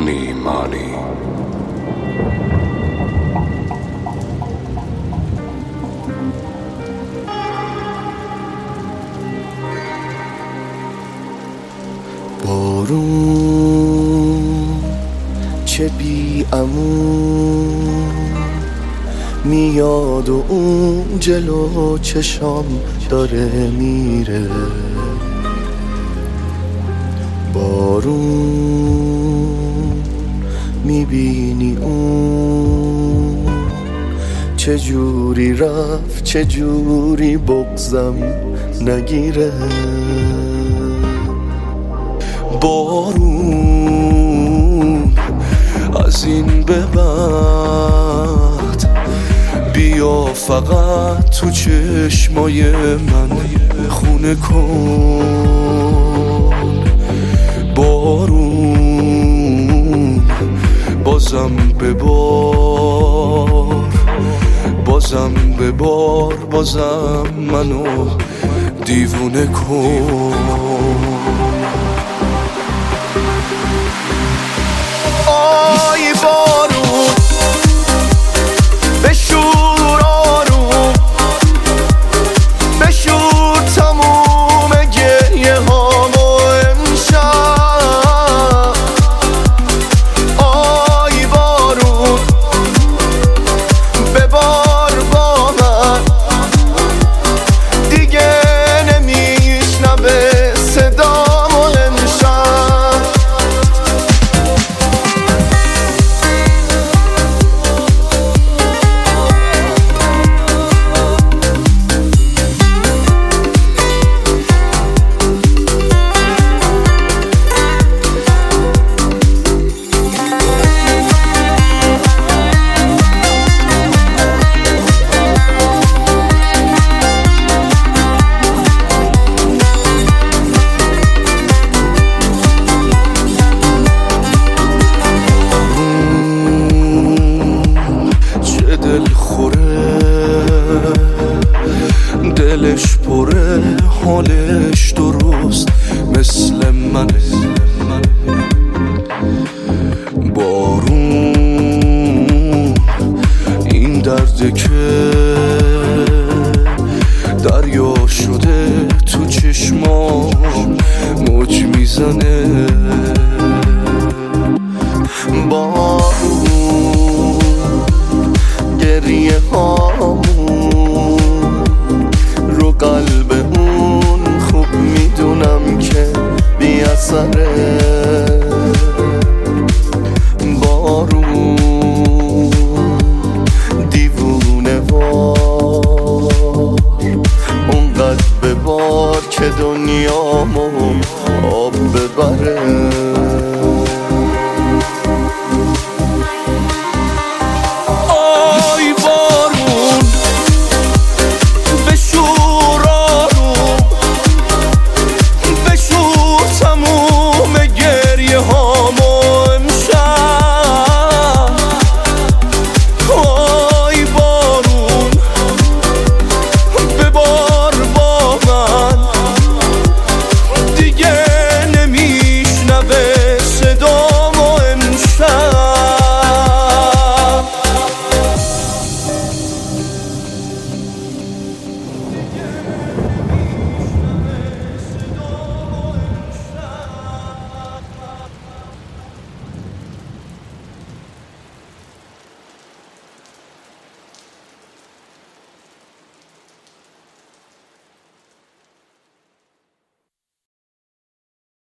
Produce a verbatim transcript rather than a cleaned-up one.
money, money. بارون چه بی امون میاد و اون جلو چشام داره میره. بارون میبینی اون چه جوری رفت، چه جوری بغضم نگیره. بارون از این به بعد بیا فقط تو چشمای من خونه کن. بارون بازم ببار، بازم ببار، بازم منو دیوونه کن. آی بارون بشور آروم، بشور تموم گریه هامو امشب. آی بارون ببار با من، دیگه نمیشنوه صدامو امشب. دلش پره، حالش درست مثل منه. بارون این درده که دریا شده تو چشمام موج میزنه. بارون گریه هامون رو قلب اون خوب میدونم که بی اثره. بارون دیوونه وار اونقدر ببار که دنیامو آب ببره.